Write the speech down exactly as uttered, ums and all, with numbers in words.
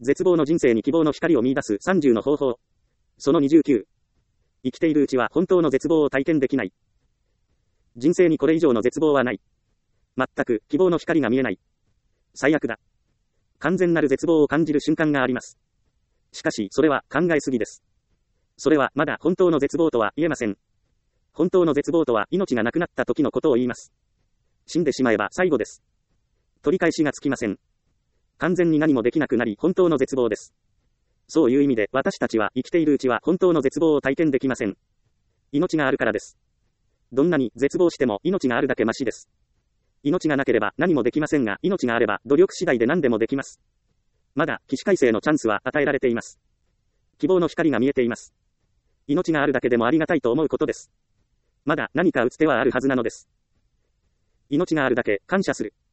絶望の人生に希望の光を見出すさんじゅうの方法。そのにじゅうきゅう。生きているうちは本当の絶望を体験できない。人生にこれ以上の絶望はない。全く希望の光が見えない。最悪だ。完全なる絶望を感じる瞬間があります。しかし、それは考えすぎです。それはまだ本当の絶望とは言えません。本当の絶望とは命がなくなった時のことを言います。死んでしまえば最後です。取り返しがつきません。完全に何もできなくなり本当の絶望です。そういう意味で私たちは生きているうちは本当の絶望を体験できません。命があるからです。どんなに絶望しても命があるだけマシです。命がなければ何もできませんが、命があれば努力次第で何でもできます。まだ起死回生のチャンスは与えられています。希望の光が見えています。命があるだけでもありがたいと思うことです。まだ何か打つ手はあるはずなのです。命があるだけ感謝する。